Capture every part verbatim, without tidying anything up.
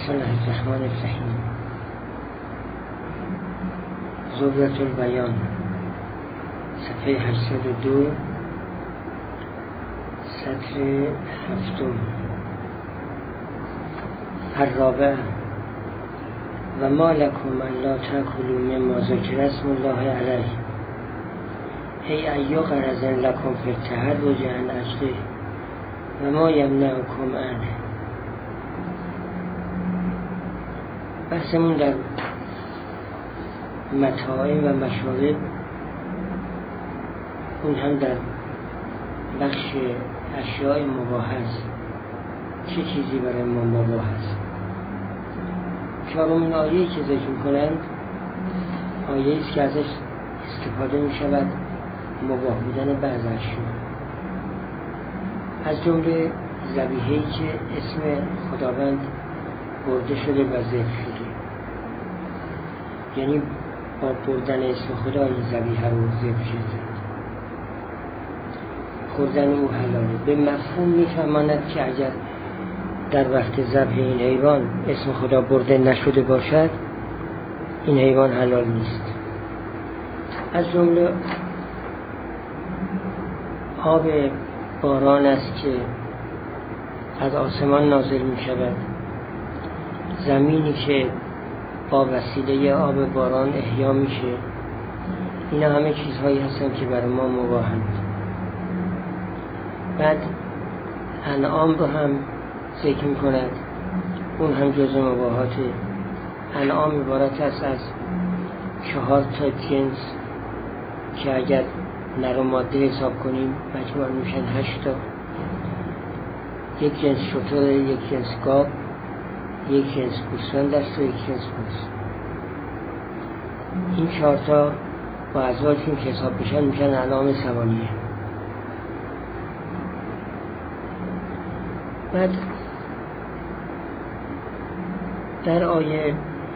بسم الله الرحمن الرحیم. زبدة البیان، صفحه هشتصد و دو، سطر هفتم. الرابع: و ما لکم الا تأکلوا مما ذکر اسم الله علیه ای ای غرض لکم فی التحرج عن اجله و ما یمنعکم عنه. بحثمون در مطاعم و مشارب، اون هم در بخش اشیاء مباح است. چه چیزی برای ما مباح است؟ چهارمین آیه‌ای که ذکر می‌کنند آیه‌ای است که ازش استفاده می‌شود مباح بودن بعض اشیاء، از جمله ذبیحه‌ای که اسم خداوند برده شده و ذبح شده، یعنی با بردن اسم خدا این ذبیحه رو ذبح شده، خوردن او حلاله. به مفهوم می‌فهماند که اگر در وقت ذبح این حیوان اسم خدا برده نشده باشد، این حیوان حلال نیست. از جمله آب باران است که از آسمان نازل می شود، زمینی که با وسیله آب باران احیا میشه. اینا همه چیزهایی هستن که برای ما مباحند. بعد انعام رو هم ذکر می کند، اون هم جزء مباحاته. انعام عبارت است از چهار تا جنس که اگر نر و ماده حساب کنیم مجموعاً میشن هشت تا. یک جنس شتر، یک جنس گاو، یک جنس گوسفند است و یک جنس بز. این چهار تا با ازواجشون که حساب بشن میشن انعام ثمانیه. بعد در آیه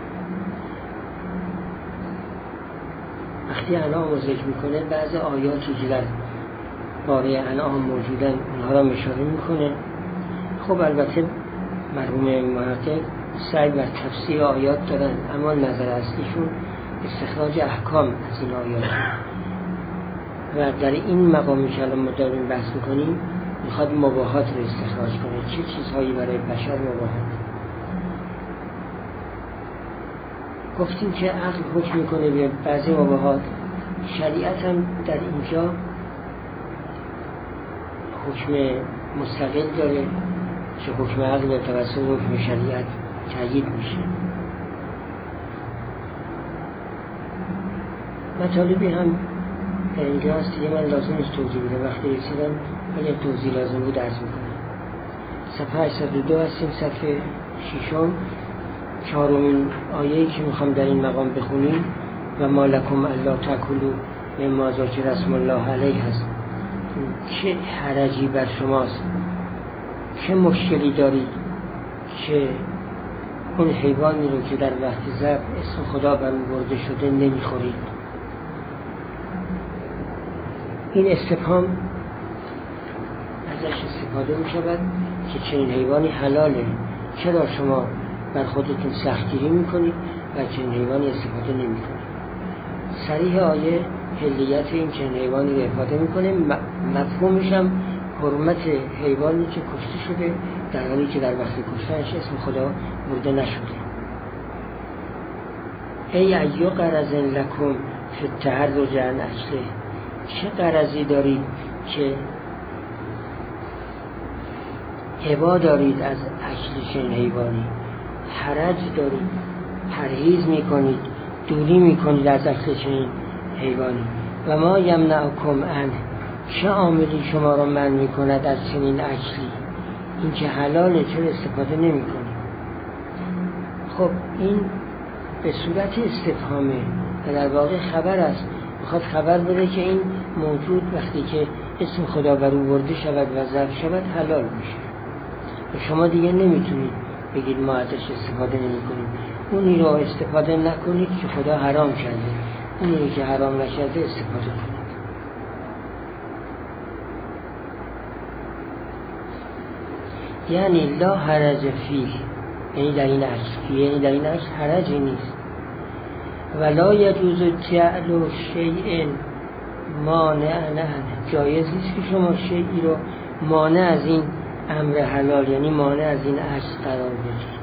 وقتی انعام رو ذکر میکنه، بعض آیاتی که در باره انعام موجودن اونها را اشاره میکنه. خب البته مرحوم محقق سعی بر تفسیر آیات دارن، اما نظر اصلیشون استخراج احکام از این آیات و در این مقامی که الان ما داریم بحث میکنیم میخواد مباحات رو استخراج کنه. چه چیزهایی برای بشر مباحات؟ گفتیم که عقل حکم میکنه به بعضی مباحات، شریعت هم در اینجا حکم مستقل داره که حکم عقل به توسط حکم شریعت تأیید میشه. مطالبی هم در اینجا هست که من لازم نیست توضیح بده، وقتی رسیدم اگر توضیح لازم بود عرض میکنم. صفحه هشتصد و دو هستیم، صفحه ششم، چهارمین آیه‌ای که میخوام در این مقام بخونیم. و ما لکم الا تأکلوا مما ذکر اسم الله علیه هست. چه حرجی بر شماست، چه مشکلی دارید که اون حیوانی رو که در وقت ذبح اسم خدا بر اون برده شده نمیخورید؟ این استفهام ازش استفاده میشود که چنین حیوانی حلاله، چرا شما بر خودتون سختگیری میکنید و چنین حیوانی استفاده نمیکنید؟ صریح آیه حلیت این چنین حیوانی رو افاده میکنه. مفهومش هم حرمت حیوانی که کشته شده در حالی که در وقت کشتنش اسم خدا برده نشده. ای ای غرض لکم فی التحرج عن اجله، چه غرضی دارید که ابا دارید از اکل چنین حیوانی، حرج دارید، پرهیز میکنید، دوری میکنید از اکل چنین حیوانی. و ما یمنعکم عنه، چه عاملی شما را منع میکند از چنین اکلی؟ این که حلاله، چرا استفاده نمیکنید؟ خب این به صورت استفهامه و در واقع خبر است. میخواد خبر بده که این موجود وقتی که اسم خدا بر او برده شود و ذبح شود حلال میشه و شما دیگه نمیتونید بگید ما ازش استفاده نمیکنیم. اونی رو استفاده نکنید که خدا حرام کرده، اونی که حرام نشده استفاده کنید. یعنی لا حرج فیه، یعنی در این عکس یعنی در این عکس حرجی نیست. ولا یجوز جعل شیء مانع نه، جایز نیست که شما شیئی رو مانع از این امر حلال یعنی مانع از این عکس قرار بدید.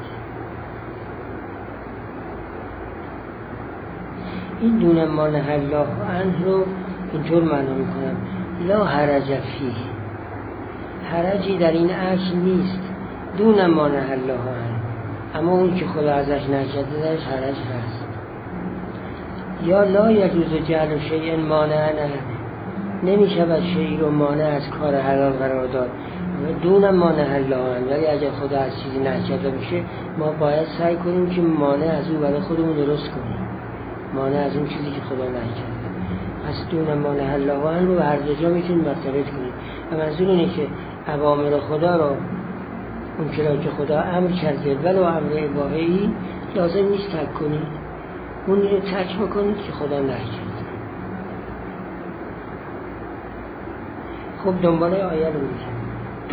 این دون مانع الله عنه رو اینطور معنا میکنم: لا حرج فیه، حرجی در این عکس نیست، دون مانع الله عنه، اما اون که خدا ازش نکرده درش حرج هست. یا لا یجوز جعل شیء مانع نه، نمی شود شیئی رو مانع از کار حلال قرار داد دون مانع الله عنه، ولی اگر خدا از چیزی نکرده باشه ما باید سعی کنیم که مانع از اون برای خودمون درست کنیم، مانع از اون چیزی که خدا نکرده. پس دون مانع الله عنه رو به هر دو جا میتونیم مختلف کنیم و منظور اینه که اوامر خدا رو، اون چرا که خدا امر کرده ولو امر اباحی لازم نیست ترک کنید، اون رو ترک بکنید که خدا نکرده. خب دنباله آیه رو میگم.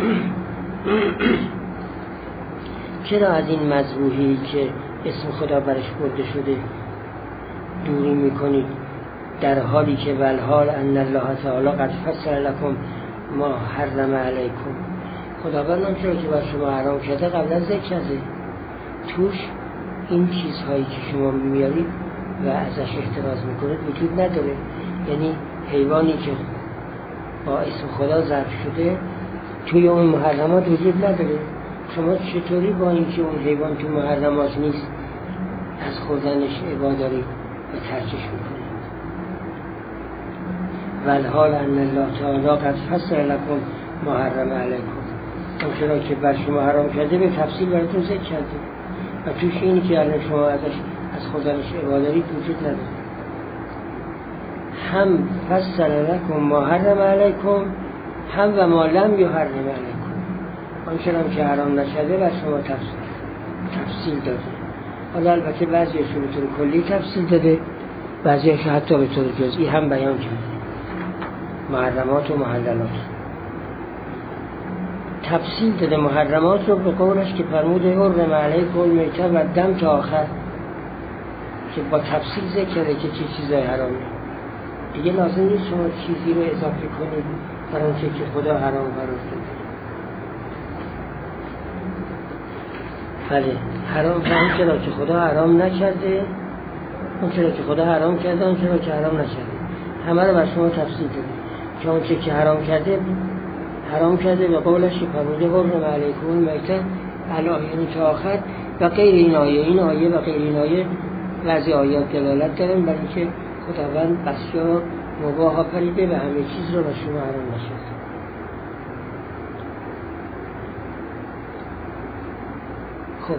چرا از این مذبوحی که اسم خدا برش برده شده دوری میکنید، در حالی که والحال ان الله تعالی قد فصل لكم ما حرم علیکم، خداوند آنچه را که بر شما حرام کرده قبلا ذکر کرده، توش این چیزهایی که شما میارید و ازش احتراز میکنید وجود نداره. یعنی حیوانی که با اسم خدا ذبح شده توی اون محرمات وجود نداره. شما چطوری با اینکه اون حیوان تو محرمات نیست از خوردنش ابا دارید و ترکش میکنید؟ والحال ان الله تعالی قد فصل لكم ما حرم علیکم، اون را که بر شما حرام کرده به تفصیل براتون ذکر کرده و توش اینی که الان شما ازش از خوردنش ابا دارید وجود نداره. هم فصل لكم ما حرم علیکم، هم و ما لم یحرم علیکم، آنچه را که حرام نشده بر شما تفصیل تفصیل داده. حالا البته بعضیش رو به طور کلی تفصیل داده، بعضیش رو حتی به طور جزئی هم بیان کرده، محرمات و محللات تفصیل داده. محرمات رو به قولش که فرمود حرم علیکم المیتة و الدم تا آخر، که با تفصیل ذکر کرده که چه چیزای حرامه. دیگه لازم نیست شما چیزی رو اضافه کنید برای اون که خدا حرام قرار داده. بله، حرام فهم چرا که خدا حرام نکرده، اون چرا که خدا حرام کرده، اون چرا که حرام نکرده، همه رو بر شما تفصیل داده که اون که حرام کرده حرام کرده به قولش که فرموده حرم علیکم المیتة یعنی تا آخر و غیر این آیه. این آیه و غیر این آیه بعضی آیات دلالت دارن برای اینکه خداوند بسیار مباح آفریده و همه چیز رو به شما حرام نشد. خب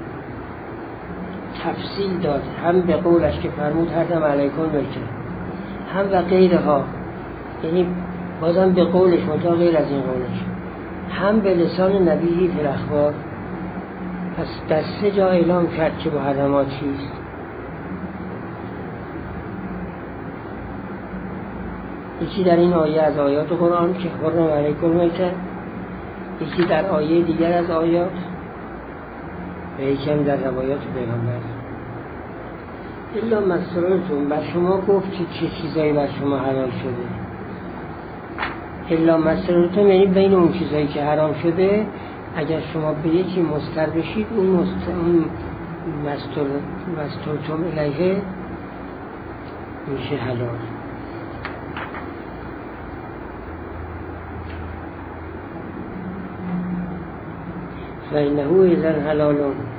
تفصیل داد، هم به قولش که فرمود حرم علیکم المیتة، هم و غیرها، یعنی بازم به قولش منطقه غیر از این قولش، هم به لسان نبیی فی الاخبار. پس در سه جا اعلام کرد که محرمات چیست. یکی در این آیه از آیات قرآن که حرم علیکم المیتة، یکی در آیه دیگر از آیات و یکی هم در روایات پیغمبر. الا مسرورتون، بر شما گفت که چه چیزایی بر شما حلال شده. الا مسرورتون یعنی بین اون چیزایی که حرام شده اگر شما به یکی مضطر بشید اون مستر اون مستر مسترتم الیه میشه حلال. فإنه إذن حلال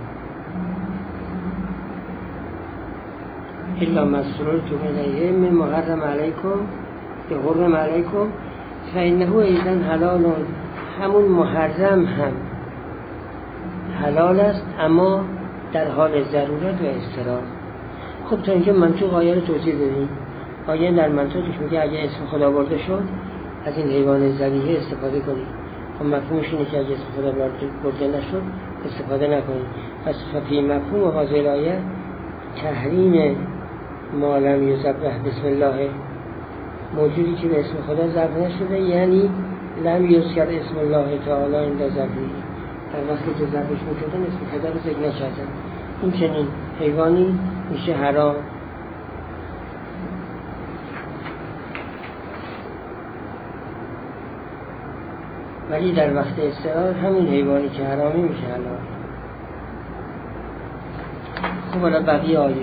إلا ما اضطررتم إليه من محرم عليكم يحرم عليكم فإنه إذن حلال. همون محرم هم حلال است اما در حال ضرورت و اضطرار. خب تا اینجا منطق آیه رو توضیح دادیم. آیه در منطقش میگه اگه اسم خدا برده شد از این حیوان ذبیحه استفاده کنید. خب مفهومش اینه که اگه اسم خدا برده نشد استفاده نکنید. پس فی مفهوم هذه الآیه تحریم ما لم یذبح بسم الله، موجودی که به اسم خدا ذبح نشده، یعنی لم یذکر اسم الله تعالی عند ذبحه، در وقتی که ذبحش می‌کردن اسم پدر رو ذکر نکردن. این چنین حیوانی میشه حرام. ولی در وقت استعار همین حیوانی که حرامی میشه حلال. خب حالا بقیه آیه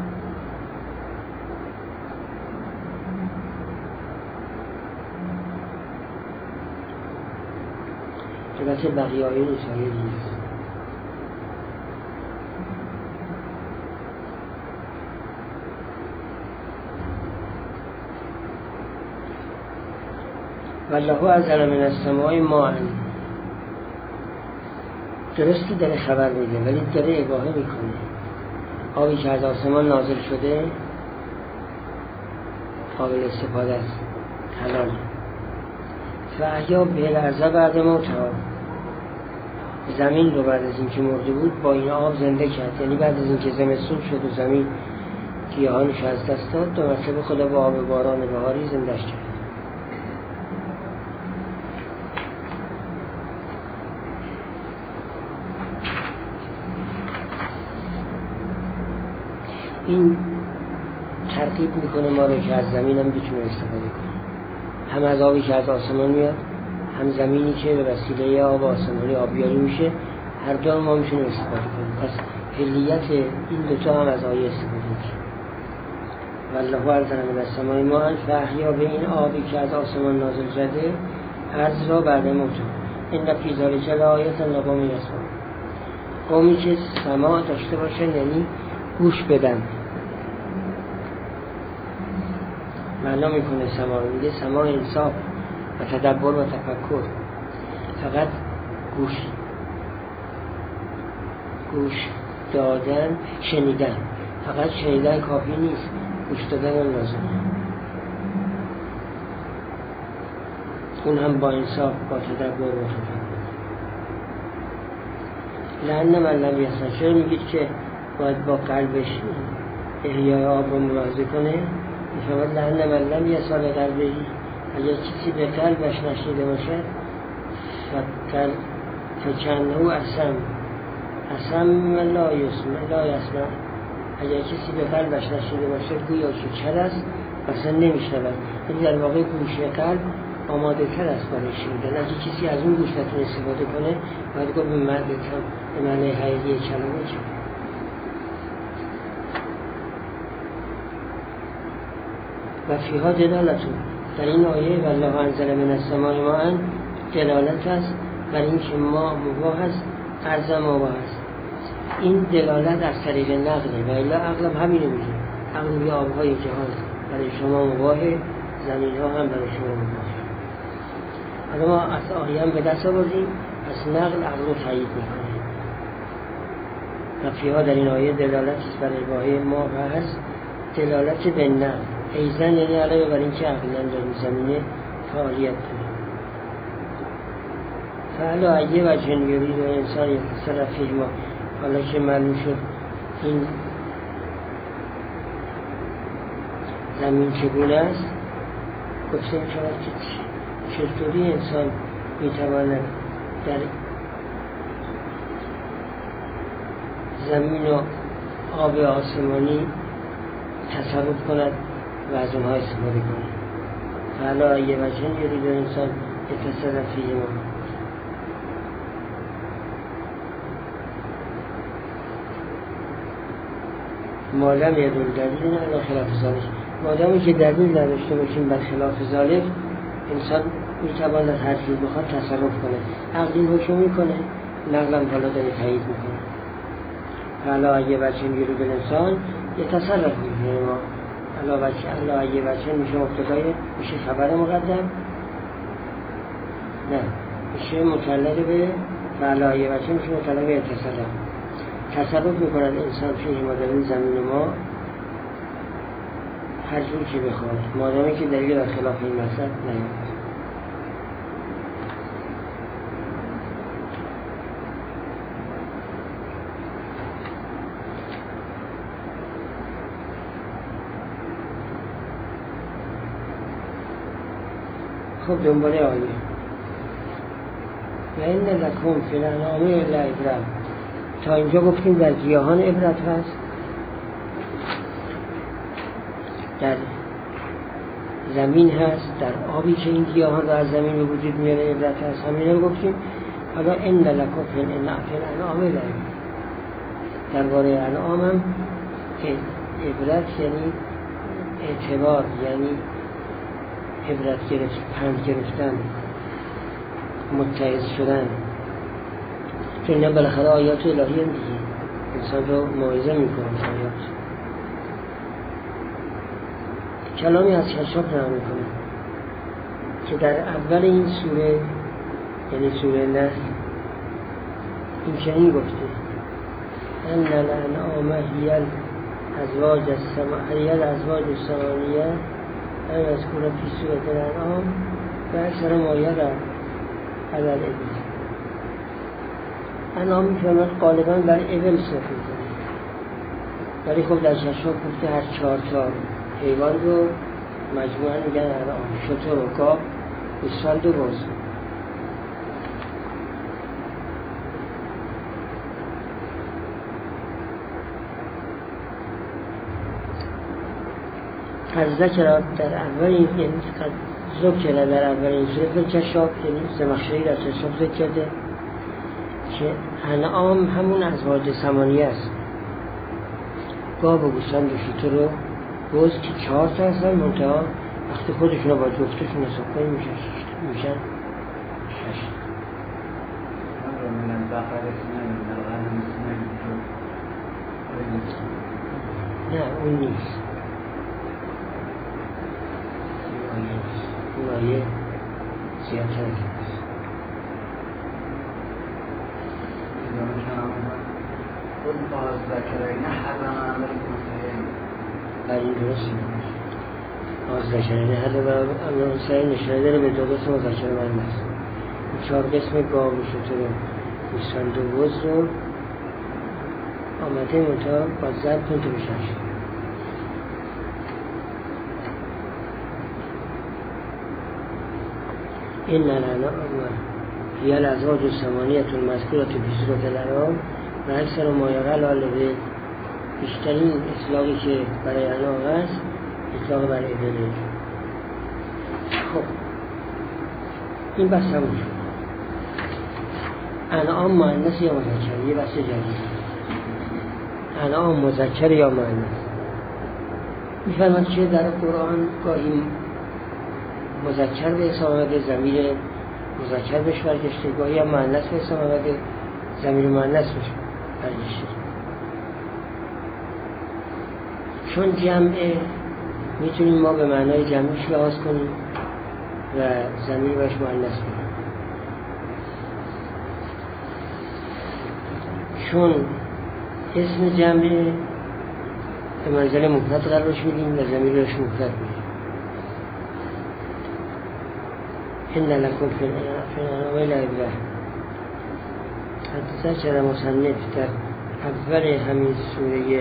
البته بقیه آیه نیست، آیه نیست. والله انزل من السماء ماء. درستی داره خبر میده ولی داره اباحه میکنه. آبی که از آسمان نازل شده قابل استفاده است، حلاله. فاحیا به الارض بعد موتها. زمین رو بعد از اینکه مرده بود با این آب زنده کرد. یعنی بعد از اینکه زمستون شد و زمین گیاهانش از دست داد، دو مرتبه خدا با آب باران بهاری زنده‌اش کرد. این ترغیب میکنه ما رو که از زمین هم بتونه استفاده کنیم، هم از آبی که از آسمان میاد، هم زمینی که به وسیله آب آسمانی آبیاری میشه، هر دو ما میتونیم استفاده کنیم. پس حلیت این دوتا هم از آیه استفاده میشه. والله انزل من السماء ماء فاحیا به این آبی که از آسمان نازل شده ارض را بعد موتها ان فی ذلک لآیة لقوم یسمعون. قومی که سماع داشته باشن یعنی گوش بدن. معنا میکنه سماع، میگه سماع انصاف و تدبر و تفکر. فقط گوش گوش دادن، شنیدن، فقط شنیدن کافی نیست، گوش دادن هم لازمه. اون هم با انصاف، با تدبر و تفکر. لأن من لم یسمع، چرا میگید که باید با قلبش احیای آب رو ملاحظه کنه؟ میفهمد لأن من لم یسمع قلبی، اگر کسی به قلبش نشنیده باشد فکر فکنه اسم اسم لا یسمع لا یسمع. اگر کسی به قلبش نشنیده باشد گویا که کر است اصلا نمیشنود. یعنی در واقع گوش قلب آماده تر است برای شنیدن. اگه کسی از اون گوش نتونه استفاده کنه باید گفت به معنی به معنی حقیقی کلمه چه. و فیها دلالتون، در این آیه والله انزل من السماء ماء دلالت است بر این که ما مباح است، ارض مباح است. این دلالت از طریق نقله و الا عقلم همینو میگه. عقل میگه آبهای جهان برای شما مباحه، زمین ها هم برای شما مباحه. حالا ما از آیه هم به دست آوردیم، از نقل عقل رو تایید میکنه. و فیها در این آیه دلالت است بر اباحه ما و هست، دلالت به نقل ایزن، یعنی علاوه بر این که عقلا در این زمینه فعالیت کنه. فعلا ایه و جنگیری و انسان یتصرف فیه ما. حالا که معلوم شد این زمین چگونه است، گفتیم شود که چطوری انسان میتواند در زمین و آب آسمانی تصرف کند و از اونها استفاده کند. فعلا ایه و جنگیری و انسان یتصرف فیه ما. مادم یه دول دلیل نه علا خلاف ذالک. مادمی که دلیل نداشته باشیم بر خلاف ذالک، انسان میتواند هر چیز بخواد تصرف کنه. عقل این حکم میکنه، نقلم حالا داره تایید میکنه. حالا اگه بچه میگیره به انسان یه تصرف میکنه ما. حالا بچه حالا اگه بچه میشه مبتدای، میشه خبر مقدم، نه میشه متعلق به حالا اگه بچه میشه متعلق به تصرف. تصرف میکند انسان فیه ما در این زمین ما هر جور که بخواد، مادامی که دلیل بر خلاف این مطلب نیامد. خب دنباله آیه و این لکم فی الانعام لعبرة. تا اینجا گفتیم در گیاهان عبرت هست، در زمین هست، در آبی که این گیاهان رو از زمین به وجود میاره عبرت هست، همین رو گفتیم. حالا این لکم فی الانعام لعبرة، درباره انعام هم عبرت یعنی اعتبار، یعنی عبرت گرفت، پند گرفتن، متعظ شدن. چون اینا بالاخره آیات الهی هم دیگه، انسان رو موعظه میکنه آیات. کلامی از کشاف نام میکنه که در اول این سوره، یعنی سوره نحل، این چنین گفته: ان الانعام هی الازواج هی الازواج الثمانیه المذکورة فی سورة الانعام و اکثر ما یرى علی الابل. انعام میفرماید غالبا بر ابل صرف میکنه، ولی خب در کشاف گفته هر چهار تا حیوان رو مجموعا میگن انعام: شتر و گاو، گوسفند و بز. از ذکر در اول این، یعنی ذکر در اول این سوره کشاف، یعنی زمخشری در کشاف ذکر کرده که انعام همون ازواج ثمانیه است، گاو و گوسفند و شتر و بز که چهار تا هستن، منتها وقتی خودشون رو با جفتشون حساب کنیم میشن میشن شش. نه اون نیست، اون آیه زیادتر هست. برای این درست آز ذکرینه هده و امن حسین نشانه داره به دو قسم مذکر مؤنث. این چهار قسم گاو و شتر و گوسفند و بز رو آمده منتها با ضرب کن تو بشش. این الانعام هی الازواج الثمانیة المذکورة فی سورة الانعام و اکثر ما یری علی الابل. بیشترین اطلاقی که برای انعام هست اطلاق برای ابل. خب این بحث همون شد. انعام مؤنث یا مذکر؟ یه بحث جدید. انعام مذکر یا مؤنث؟ میفرماد که در قرآن گاهی مذکر به حساب آمده، ضمیر مذکر بهش برگشته، گاهی هم مؤنث به حساب آمده، ضمیر مؤنث بهش برگشته. چون جمعه میتونیم ما به معنای جمعش لحاظ کنیم و ضمیر بهش مؤنث کنیم. چون اسم جمعه به منزل مفرد قرارش میدیم و ضمیر بهش مفرد میدیم. ان لکم فی الانعام لعبرة. حتی ذکر مصنف در اول همین سوره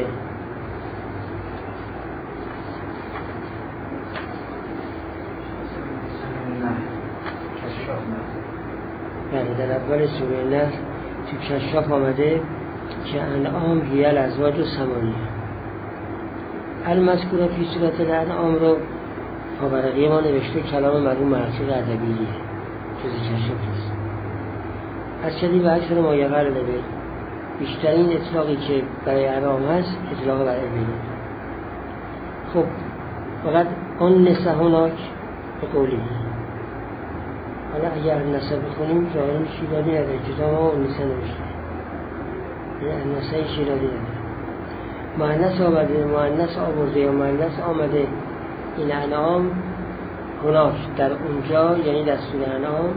در اول سوره نحل تو کشاف آمده که انعام هی الازواج الثمانیه المذکورة فی سورة الانعام رو پاورقی ما نوشته کلام مرحوم محقق ادبیه، جز کشاف نیست. از شدید و اکثر ما یری علی الابل، بیشترین اطلاقی که برای انعام هست اطلاق برای ابل. خب فقط اون نسه هناک به قولی. حالا اگر نسه بخونیم ظاهرا شیرازی نداره، جدا ما اون نسه نوشته، یعنی نسه شیرازی نداره. مؤنث آمده، مؤنث آورده یا مؤنث آمده این انعام هناک در اونجا، یعنی در سوره انعام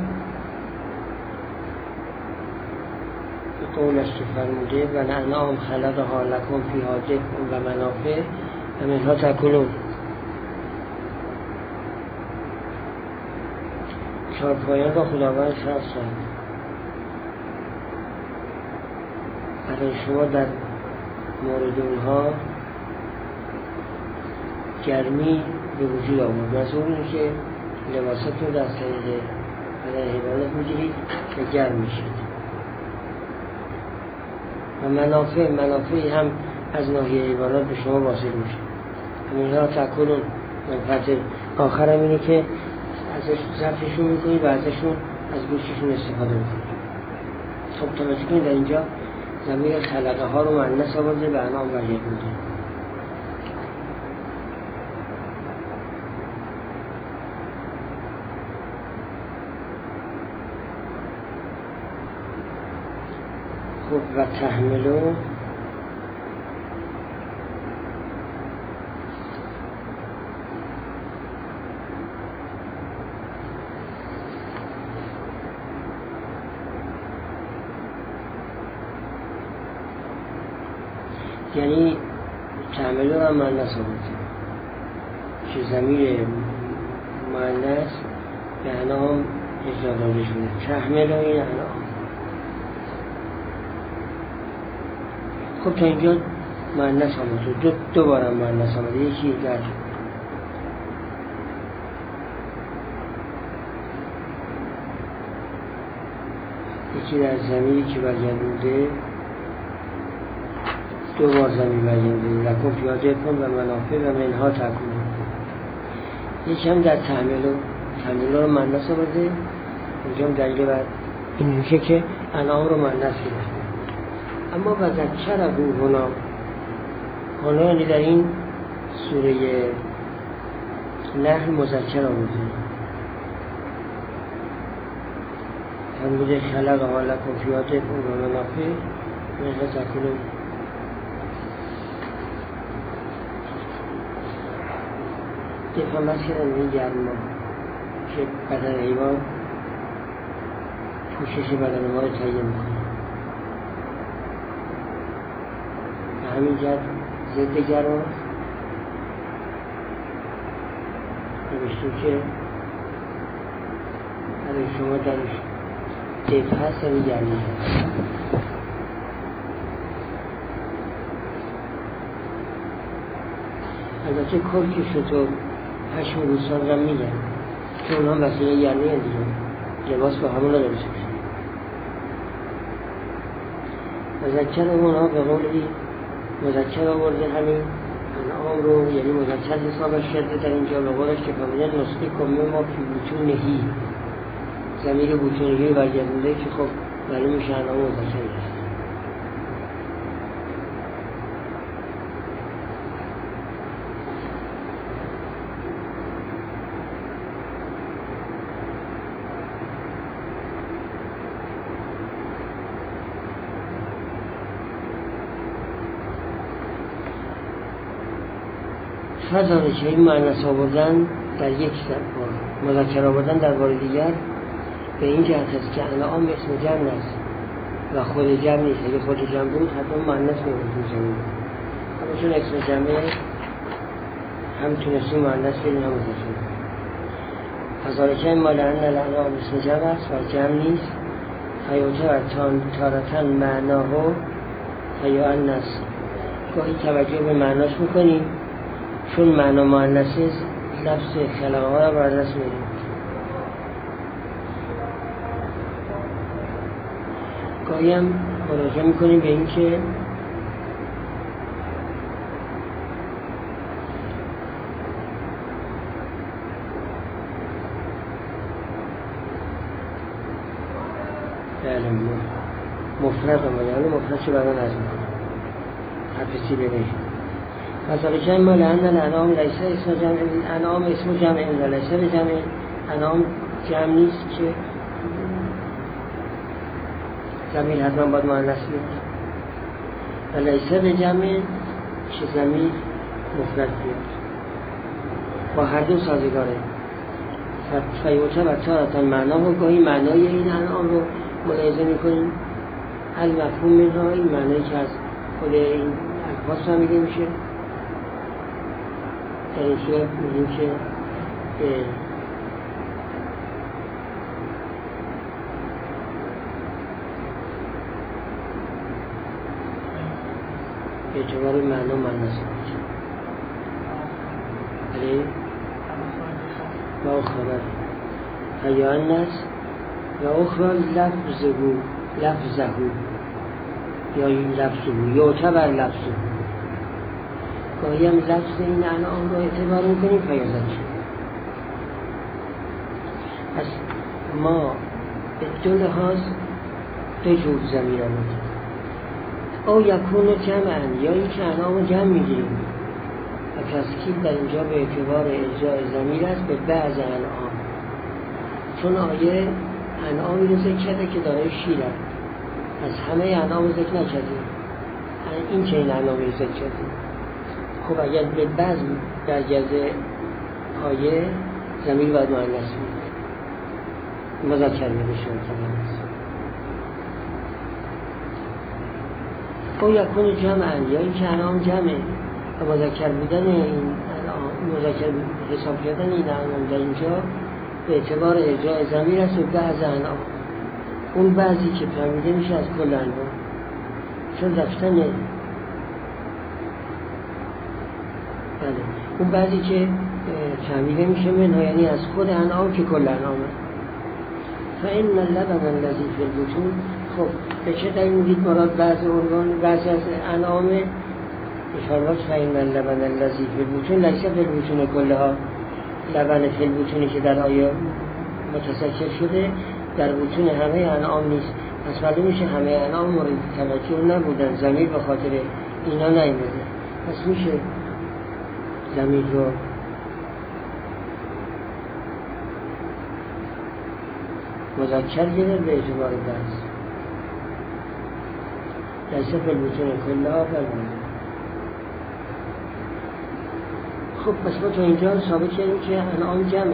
به قولش که فرموده و الانعام خلقها لکم فیها دفء و منافع و منها تاکلون. چارپایان را خداوند خلق کرد برای شما، در مورد اونها گرمی به وجود آورد. از اون که لباسات رو در طریق بدن حیوانات میگیرید و گرم میشید. و منافع منافعی هم از ناحیه حیوانات به شما واصل میشه. همینها تاکلون منفعت آخر هم اینه که ازش ظرفشون میکنید و ازشون از گوشتشون استفاده میکنید. خب توجه کنید در اینجا ضمیر خلقه ها رو مؤنث آورده به انعام برگردونده. خب و تحملو یعنی تحملو هم مؤنث آورده که ضمیر مؤنث به انعام اجرا داده شده. تحملو این انعام. خب تا اینجا مؤنث آمده، دو دوباره مؤنث آمده، یکی در یکی در ضمیری که برگردونده، دو بار ضمیر برگردونده، لکن پیاده کن و منافع و منها تکون. یکی هم در تحملو، تحملو رو مؤنث آورده، اینجا هم دلیل بر این میشه که انعام رو مؤنث کرده. اما و ذکره هنا هنا یعنی در این سوره نحل مذکر آورده. فرموده خلق ها لکم فیات و منافع منها تکون. دفعه بس کردن این گرما که بدن حیوان پوشش بدن ما رو تهیه میکنه. همین جد ضد گرما نوشتیم که برای شما درش دفعه هست و گرمی هست. البته کرک شطور پشم روستان را میگن که اونها وسیله گرمی هست دیگه، لباس با همون را درست میشه. و ذکر اونها به قولی مذکر آورده همین انعام رو، یعنی مذکر حسابش شده در اینجا به قولش که فرمودن نسخه کمه ما فی بطونهی، ضمیر بطونهی برگردونده که خب معلوم میشه انعام مذکر هست. فضانه که این مؤنث آوردن در یک بار، مذکر آوردن در بار دیگر به این جهت است که انعام اسم جمع است و خود جمع نیست. اگه خود جمع بود حتما مؤنث می‌بود جمع. اما چون اسم جمعه هم تونستیم مؤنث بدیم هم مذکر. فضانه که این مال انعام اسم جمع است و جمع نیست. فیوتر تارتن معناه فیؤنث. گاهی توجه به معناش میکنیم چون معنا مؤنثه لفظ خلقه ها را بر دست میاریم. گاهی هم مراجعه میکنیم به این که بله مفرد آمده، حالا مفرد چه برای نظم کنیم حرف سی ببینیم. مثلا جمع لأن الانعام لیس اسم جمع، انعام اسم جمع و لیس بجمع. انعام جمع نیست که ضمیر حتما باید مؤنث بیاد و لیس بجمع که ضمیر مفرد بیاد. با هر دو سازگاره. فیوته و تارتن معنا و گاهی معنای این انعام رو ملاحظه میکنیم. المفهوم منها، این معنایی که از خود این الفاظ فهمیده میشه. در این صورت میگیم که به اعتبار معنا مؤنث میشه. ولی با خبر فیؤنث و اخرى لفظه لفظه یا این لفظه یعتبر لفظه. گاهی هم لفظ این انعام رو اعتبار میکنیم فیاضت شد. پس ما به دو لحاظ دو جور ضمیر آمده. او یکون جمعن، یا اینکه انعام رو جمع میگیریم و تسکیل در اینجا به اعتبار اجزاء ضمیر است به بعض انعام، چون آیه انعامی رو ذکر کرده که دارای شیر است، از همه انعام رو ذکر نکردیم. این که این انعامی رو ذکر کردیم، خب اگر به بعض در جزء آیه ضمیر باید مؤنث بود، مذکر بشه مثلا. او یکون جمعن، یا اینکه انعام جمعه و مذکر بودن این انعام، مذکر حساب کردن این انعام در اینجا به اعتبار ارجاع ضمیر است و بعض انعام، اون بعضی که فهمیده میشه از کل انعام، چون رفتن بله اون بعضی که فهمیده میشه منها یعنی از خود انعام که کل انعامه. فإن اللبن الذي في البطون، خب به چه دلیل میگید مراد بعض ارگان بعض از انعامه؟ اشارات فإن اللبن الذي في البطون لیس فی البطون کلها، لبن فی البطونی که در آیه متسکر شده در بطون همه انعام نیست. پس معلوم میشه همه انعام مورد توجه نبودن، ضمیر به خاطر اینا نیامده. پس میشه ضمیر رو مذکر گرفت به اعتبار بعض، لیس فی البطون کلها فرمانده. خب پس ما تا اینجا ثابت کردیم که انعام جمعه.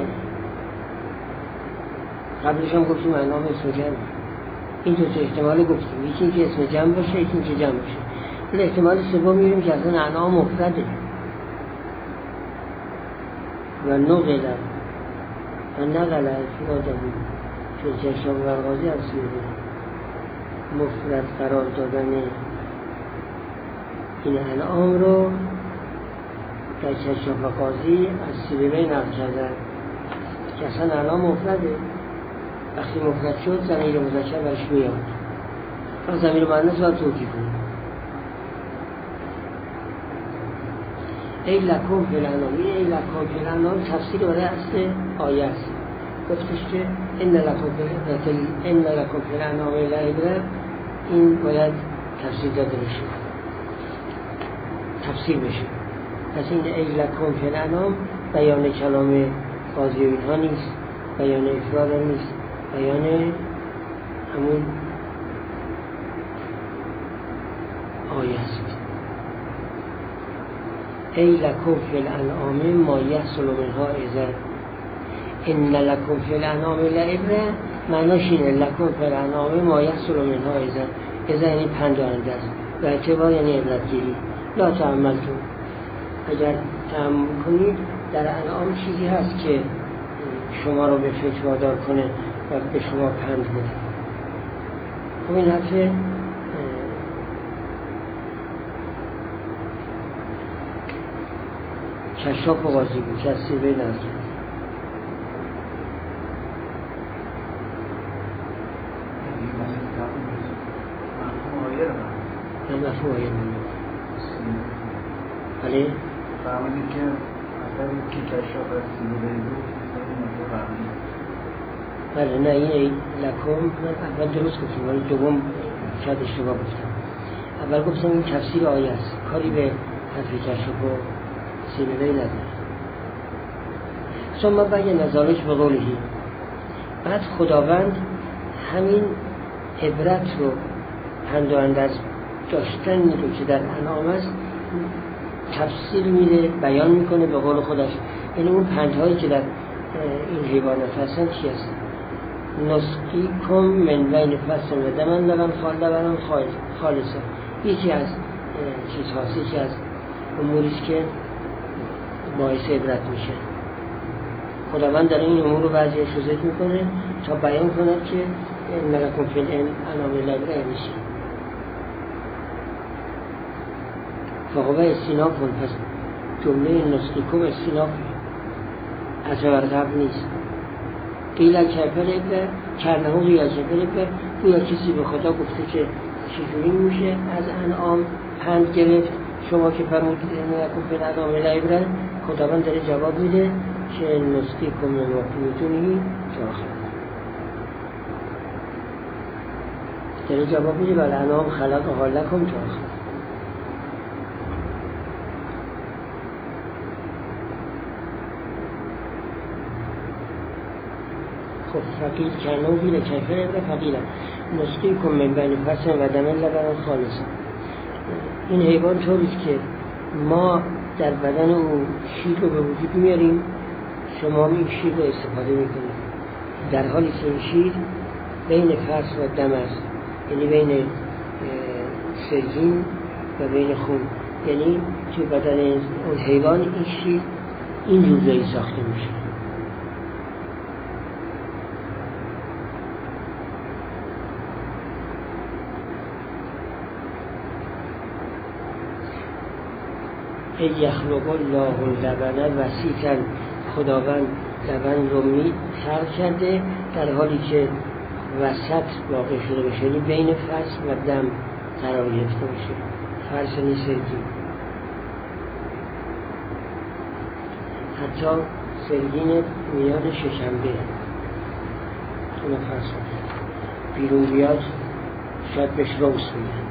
قبلش هم گفتیم انعام اسم جمعه. این دو تا احتمال گفتیم، یکی این که اسم جمع باشه، یکی این که جمع باشه. ولی احتمال سوم میریم که اصلا انعام مفرده و نقل و نقل افرادمون که کشاب ورغازی از سیده مفرد قرار دادن این انعام رو در کشاب ورغازی از سیده نقل کردن که اصلا انعام مفرده. وقتی مفرد شد ضمیر مذکر برش میاد، پس ضمیر مؤنث باید توجیه کنیم. ای لکم فی الانعام، ای لکم فی الانعام تفسیر برای اصل آیه است. گفتش که ان لکم فی الانعام لعبرة، این باید تفسیر داده بشه، تفسیر بشه. پس این ای لکم فی الانعام بیان کلام قاضی و اینها نیست، بیان افراد هم نیست، بیان همون آیه است. ای لکم فی الانعام ما یحصل منها عظة، ان لکم فی الانعام لعبرة معناش اینه لکم فی الانعام ما یحصل منها عظة. عظة یعنی پندارنده است و اعتبار یعنی عبرتگیری. لا تأملتم، اگر تأمل کنید در انعام چیزی هست که شما رو به فکر وادار کنه و به شما پند بده. خب این حرف کشاف و قاضی بود که از سیبه نزد. نه مفهوم آیه رو بله؟ فهمیدید که اگر که کشاف از سیبه بود بله نه این لکم اول درست گفتیم ولی دوم شاید اشتباه گفتم. اول گفتم این تفسیر آیه است، کاری به حرف کشاف و سیبه نداره. ثم بیان ذلک به قوله، بعد خداوند همین عبرت رو پند و اندرز داشتن رو که در انعام است تفسیر میده، بیان میکنه به قول خودش. یعنی اون پندهایی که در این حیوانات هستن چی هستن؟ نسقی کم من بین فصل و دمن لبن خال لبن خالصه. یکی از چیز هاست، یکی از اموریست که باعث عبرت میشه. خداوند در این امور رو بعضیش رو ذکر میکنه تا بیان کند که ملکم فی الانعام لعبرة میشه. فهو استیناف کن، پس جمله نسقی کم استیناف از قبل نیست. قیل کفر عبرة کرنه ها ریاضه بره گویا کسی به خدا گفته که چجوری میشه از انعام پند گرفت، شما که فرمودید نکن به انعام العبرة، خداوند داره جواب میده که نسخی کن مما فی بطونه تا آخر داره جواب میده بل انعام خلقها لکم تا آخر. خب فقیل کنو بیل کیفر ابره فقیلن نسخی کن من بین پسن و دمن لبن خالصا. این حیوان طوریست که ما در بدن او شیر رو به وجود میاریم، شما این شیر رو استفاده میکنید در حالی که این شیر بین فرس و دم است، یعنی بین سرگین و بین خون، یعنی توی بدن اون حیوان این شیر این جوزایی ساخته میشه. ای یخلق الله لبن وسیطا، خداوند لبن رو می خلق کرده در حالی که وسط واقع شده باشه، یعنی بین فرس و دم قرار گرفته باشه. فرس نیستی حتی سرگین میاد شکمبه اون فرس بیرون بیاد شاید بهش روس میاد.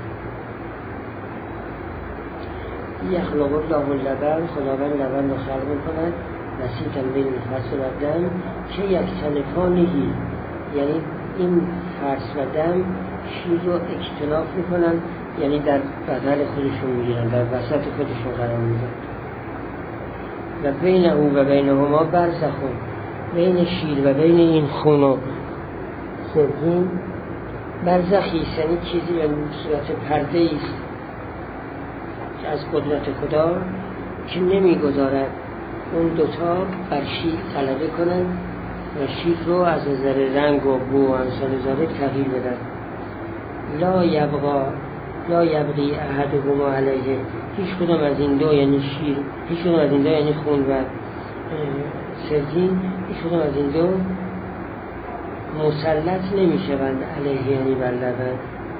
یخلق الله لبن، خداوند لبن رو خلق میکنند وسیطا بین فرس و دم که یک تنفانهی، یعنی این فرس و دم شیر رو اکتناف میکنن، یعنی در بدن خودشون میگیرن، در وسط خودشون قرار میدن. و بین او و بین هما برزخون، بین شیر و بین این خون و سرگین برزخی، یعنی چیزی به صورت پرده ایست از قدرت خدا که نمیگذارد اون دوتا بر شیر غلبه کنن و شیر رو از نظر رنگ و بو و امثال ذالک تغییر بدن. لا یبقا لا یبقی احدهما علیه، هیچ کدوم از این دو یعنی شیر، هیچ کدوم از این دو یعنی خون و سرگین، هیچ کدوم از این دو مسلط نمیشوند علیه، یعنی بر لبن.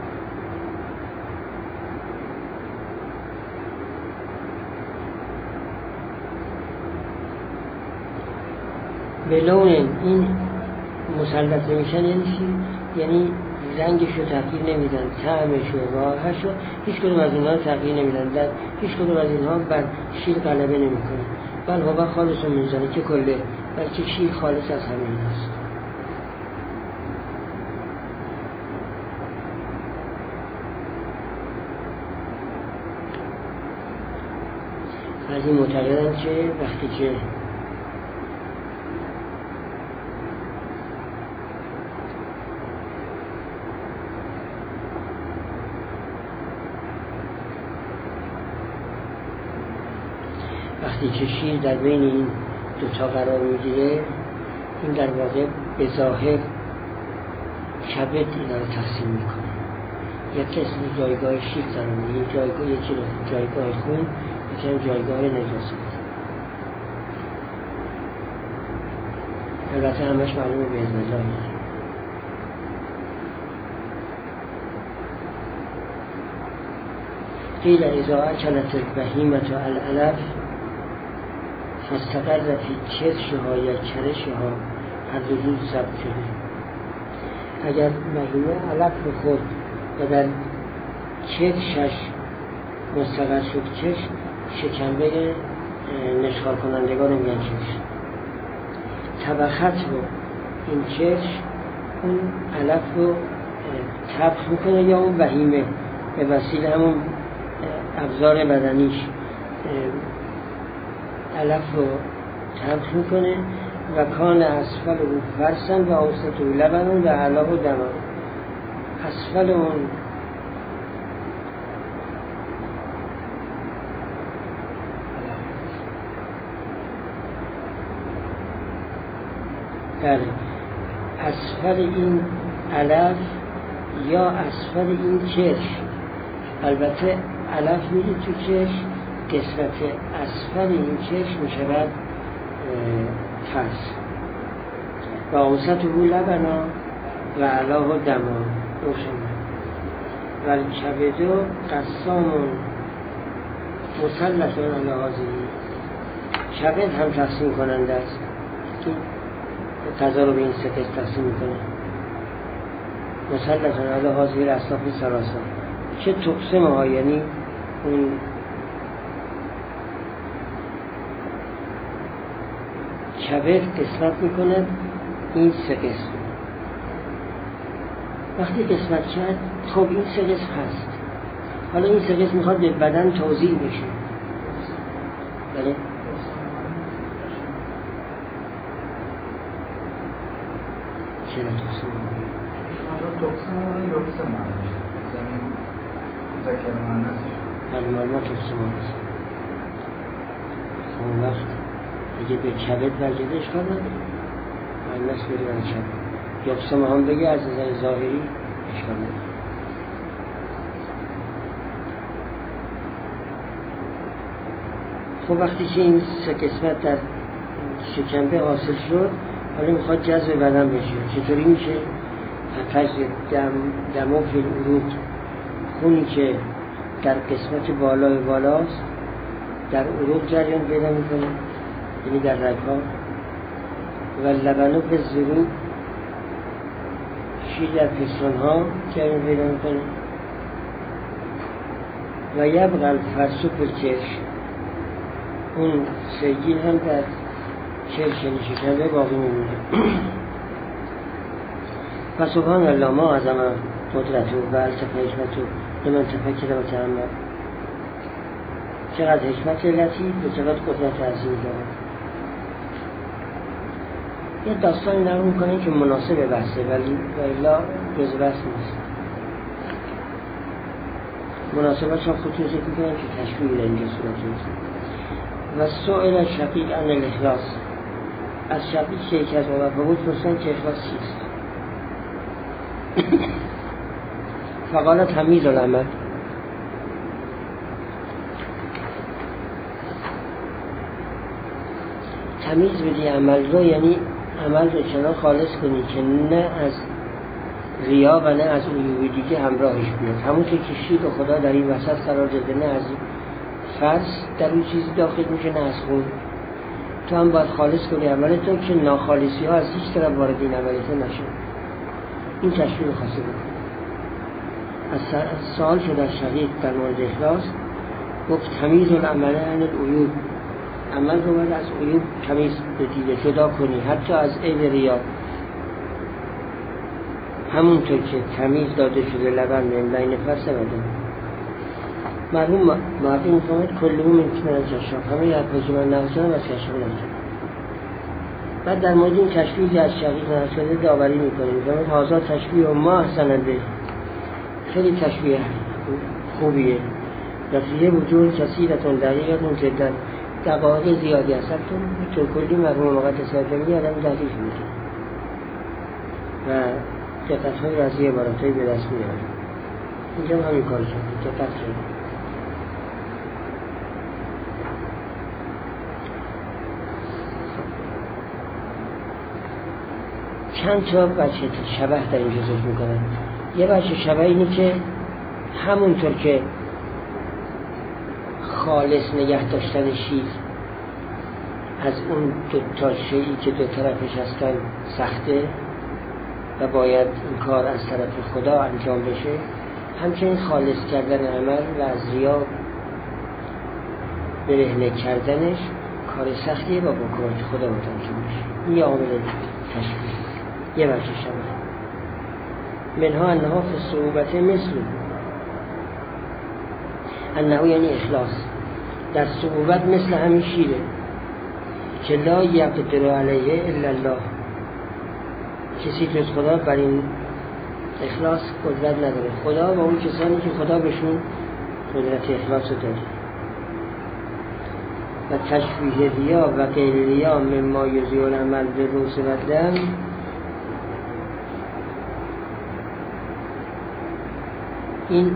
به لون این مسلط نمیشن یعنی چی؟ یعنی رنگش رو تغییر نمیدن، طعمش و رائحه‌ش رو هیچ کدوم از اینها تغییر نمیدن، در هیچ کدوم از اینها بر شیر غلبه نمیکنه. بل هو خالص من که کله، بلکه شیر خالص از همین است. از این معتقدن که وقتی که وقتی که شیر در بین این دوتا قرار میگیره، این در واقع به ظاهر کبد اینا رو تقسیم میکنه. یکی از جایگاه شیر قرار میگیره، جایگاه یکی جایگاه خون، یکی هم جایگاه نجاست. البته همش معلومه به اذن الله. قیل اذا اکلت البهیمة العلف فاستقر فی کرشها یا کرشها هر دو روز ثبت شده. اگر بهیمه علف رو خورد و در کرشش مستقر شد، کرش شکمبه نشخوار کنندگان رو میگن کرش، طبخت رو این کرش اون علف رو طبخ میکنه یا اون بهیمه به وسیله همون ابزار بدنیش علف رو طبخ میکنه و کان اسفل او فرسن و اوسط او لبن و اعلی و دمن. اسفل اون بله اسفل این علف یا اسفل این کرش، البته علف میره تو کرش، قسمت اسفل این کرش میشود فرس و اوسط او لبنا و علاها دما روشن و کبدو قسامون مسلطون علی حاضری. کبد هم تقسیم کننده است که غذا رو به این سه قسم تقسیم میکنه. مسلطون علی حاضری اصناف سلاسا چه تقسیم ها، یعنی اون کبد قسمت میکند این سه قسم. وقتی قسمت کرد خب این سه قسم هست، حالا این سه قسم میخواد به بدن توزیع بشه. بله چرا تقسیم کنید؟ تقسیم کنید یقسم کنید زمین ذکر مؤنث بله معلومات تقسیم کنید. اون وقت دیگه به کبد برگرده اشکال نداره، مؤنث بری برای کبد. یقسم هم بگه از نظر ظاهری اشکال نداره. خب وقتی که این سه قسمت در شکمبه حاصل شد، حالا میخواد جذب بدن بشه. چطوری میشه؟ حفظ دم دمو فی العروق، خونی که در قسمت بالای بالاست در عروق جریان پیدا میکنه، یعنی در رگ‌ها. و لبنو به ضروب، شیر در پستان‌ها جریان پیدا میکنه. و یبقى الفرسو فی الکرش، اون سیگین هم در کرش یعنی شکمبه باقی میمونه. و سبحان الله ما عظم قدرتو و التف حکمتو لمن تفکر و تأمل. چقدر حکمت لطیف و چقدر قدرت عظیم داره. یه داستانی نقل میکنه که مناسب بحثه ولی الا جز بحث نیست. مناسبت هم خودتون ذکر میکنم که تشبیه اینجا صورت نیست. و سئل شقیق عن الاخلاص، از شقیق که یکی از علما بود پرسیدن که اخلاص چیست؟ فقال تمیز العمل. تمیز بدی عمل رو، یعنی عمل رو چنان خالص کنی که نه از ریا و نه از عیوب دیگه همراهش بیاد. همونطور که شیر و خدا در این وسط قرار داده، نه از فرض در اون چیزی داخل میشه نه از خون. تو هم باید خالص کنی عملتو که ناخالصی ها از هیچ طرف وارد این عملتو نشه. این تشبیه خاصه بود. از سوال شد از شقیق در مورد اخلاص، گفت تمیز العمل عن العیوب، عمل رو باید از عیوب تمیز بدی، جدا کنی، حتی از عیب ریا. همونطور که تمیز داده شده لبن من بین فرس بدن. مرحوم معقی میفهمد کلهو من کمال کشاف، همه یه حرفایی که من نقل کردم از کشاف نقل. بعد در مورد این تشبیه از شقیق نقل شده داوری میکنه، میفهمد هازا تشبیه و ما احسن به، خیلی تشبیه خوبیه. رفیه وجود کثیرتون دقیقتون جدا، دقایق زیادی هست. تو کلی مرحوم مقدس سرجمی آدم دقیق میکنه و دقت های از یه عبارتهایی به دست میاره. اینجا هم همین کار شد، دقت شد. چند تا بچه شبه در اینجا ذکر میکنن. یه بچه شبه اینه که همونطور که خالص نگه داشتن شیر از اون دو تا شیئی که دو طرفش هستن سخته و باید این کار از طرف خدا انجام بشه، همچنین خالص کردن عمل و از ریا برهنه کردنش کار سختیه و با کمک خدا باید انجام بشه. این یه عامل تشبیه. یه بچه شبه منها انها فی صعوبت مثل انه یعنی اخلاص در صعوبت مثل همین شیره که لا یقدر علیه الا الله، کسی جز خدا بر این اخلاص قدرت نداره. خدا و اون کسانی که خدا بهشون قدرت اخلاص داره. و تشبیه ریا و غیر ریا مما یضیع العمل به روس و دم، این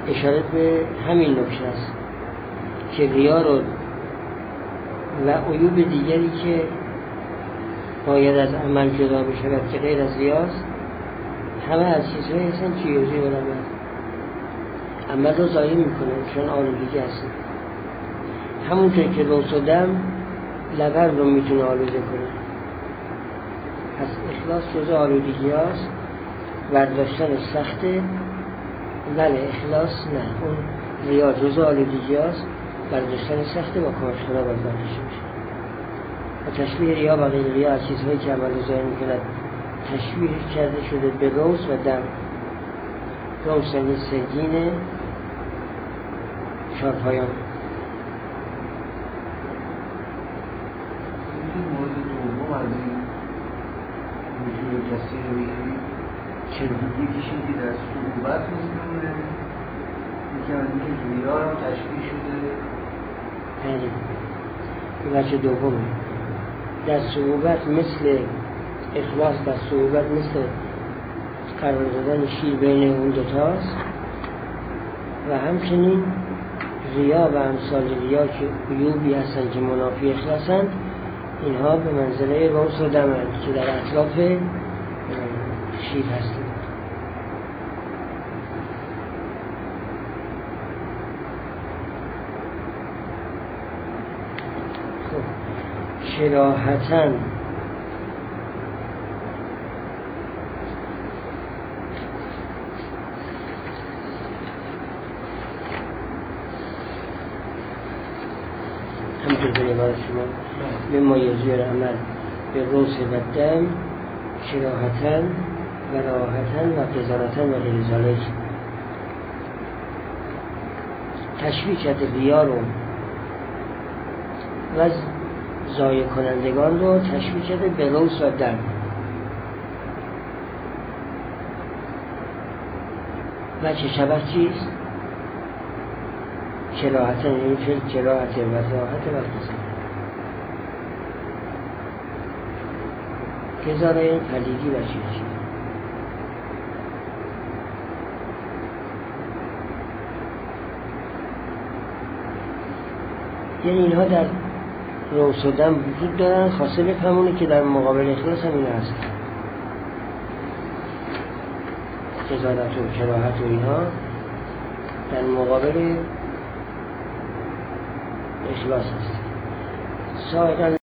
اشاره به همین نکته است که ریا رو و عیوب دیگری که باید از عمل جدا بشود که غیر از ریاست، همه از چیزهایی هستن که یوزی علمه عمل رو ضایع میکنه چون آلودگی هستن. همونطور که روس و دم لبر رو میتونه آلوده کنه، پس اخلاص جزء آلودگی هاست. برداشتن سخته، بله اخلاص نه، اون ریا جزء آلودگی هاست، برداشتن سخته با کارشخونا باید برداشته میشه. و تشبیه ریا و غیر ریا از چیزهایی که عمل رو ضایع میکند تشبیه کرده شده به روس و دم. روس یعنی سرگین چارپایان. این مورد دوم از این وجود کسی رو بگیریم چه یکیش این که در صعوبت میزنونه، یکی از این که ریا هم تشبیه شده. بله این بچه دومه. در صعوبت مثل اخلاص، در صعوبت مثل قرار دادن شیر بین اون دوتاست و همچنین ریا و امثال ریا که عیوبی هستن که منافی اخلاصن، اینها به منزله روس و دمن که در اطراف شیر هستن. خب شراحتاً همطور به عبارت شما به ما یزیر عمل به روس و دم شراحتاً و راحتاً و قضارتاً و غیر ذالک. تشبیه کرده ریا رو و ضایع کنندگان رو تشبیه کرده به روس و دم. و چه شبه چیست؟ شراحتاً یعنی چه شراحت و راحت و قضارت. قضارت این پلیدی و چیزی. یعنی اینها در روس و دم وجود دارن، خاصه بفهمونه که در مقابل اخلاص هم اینها هست. قضارت و شراحت و اینها در مقابل اخلاص هست. سائرا